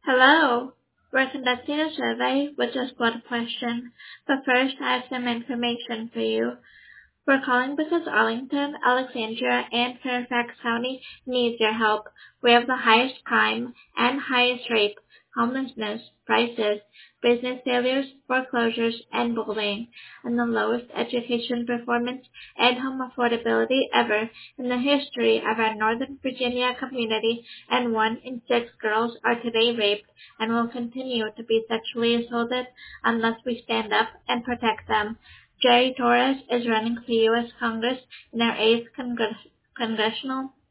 Hello. We're conducting a survey with just one question, but first I have some information for you. We're calling because Arlington, Alexandria, and Fairfax County needs your help. We have the highest crime and highest rape, homelessness, prices, business failures, foreclosures, and bullying, and the lowest education performance and home affordability ever in the history of our Northern Virginia community, and 1 in 6 girls are today raped and will continue to be sexually assaulted unless we stand up and protect them. Jerry Torres is running for U.S. Congress in our 8th congressional